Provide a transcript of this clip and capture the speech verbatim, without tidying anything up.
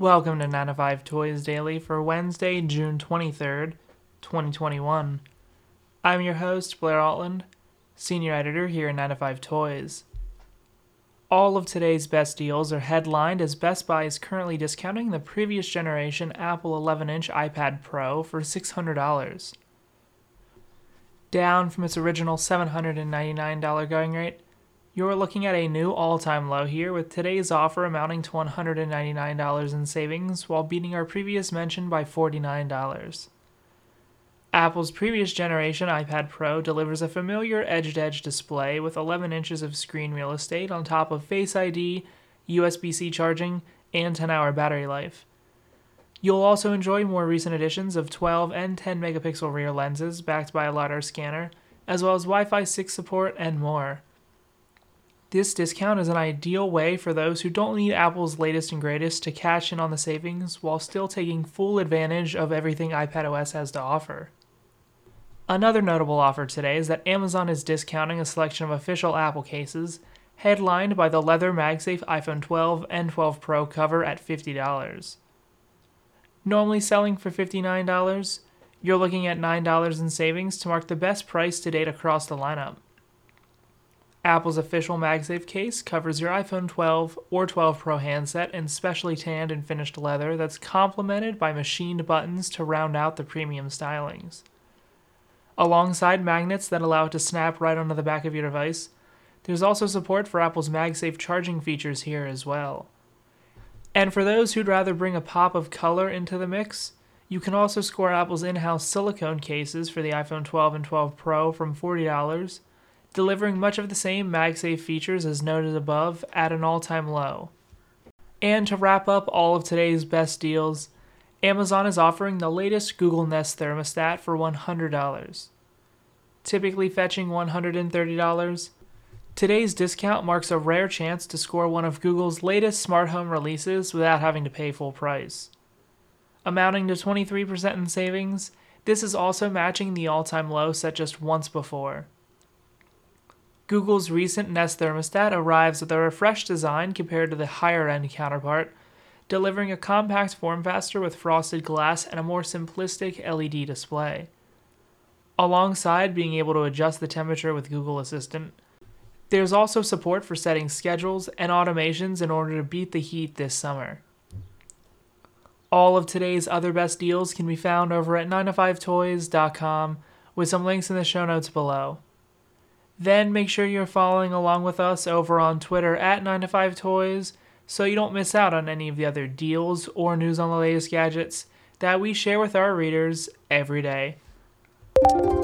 Welcome to nine to five Toys Daily for Wednesday, June twenty-third, twenty twenty-one. I'm your host, Blair Altland, Senior Editor here at nine to five Toys. All of today's best deals are headlined as Best Buy is currently discounting the previous generation Apple eleven inch iPad Pro for six hundred dollars. Down from its original seven hundred ninety-nine dollars going rate, you're looking at a new all-time low here, with today's offer amounting to one hundred ninety-nine dollars in savings, while beating our previous mention by forty-nine dollars. Apple's previous generation iPad Pro delivers a familiar edge-to-edge display with eleven inches of screen real estate on top of Face I D, U S B C charging, and ten hour battery life. You'll also enjoy more recent additions of twelve and ten megapixel rear lenses backed by a LiDAR scanner, as well as Wi-Fi six support and more. This discount is an ideal way for those who don't need Apple's latest and greatest to cash in on the savings while still taking full advantage of everything iPadOS has to offer. Another notable offer today is that Amazon is discounting a selection of official Apple cases, headlined by the leather MagSafe iPhone twelve and twelve Pro cover at fifty dollars. Normally selling for fifty-nine dollars, you're looking at nine dollars in savings to mark the best price to date across the lineup. Apple's official MagSafe case covers your iPhone twelve or twelve Pro handset in specially tanned and finished leather that's complemented by machined buttons to round out the premium stylings. Alongside magnets that allow it to snap right onto the back of your device, there's also support for Apple's MagSafe charging features here as well. And for those who'd rather bring a pop of color into the mix, you can also score Apple's in-house silicone cases for the iPhone twelve and twelve Pro from forty dollars, delivering much of the same MagSafe features as noted above at an all-time low. And to wrap up all of today's best deals, Amazon is offering the latest Google Nest thermostat for one hundred dollars. Typically fetching one hundred thirty dollars, today's discount marks a rare chance to score one of Google's latest smart home releases without having to pay full price. Amounting to twenty-three percent in savings, this is also matching the all-time low set just once before. Google's recent Nest thermostat arrives with a refreshed design compared to the higher-end counterpart, delivering a compact form factor with frosted glass and a more simplistic L E D display. Alongside being able to adjust the temperature with Google Assistant, there's also support for setting schedules and automations in order to beat the heat this summer. All of today's other best deals can be found over at nine to five toys dot com with some links in the show notes below. Then make sure you're following along with us over on Twitter at nine to five toys so you don't miss out on any of the other deals or news on the latest gadgets that we share with our readers every day.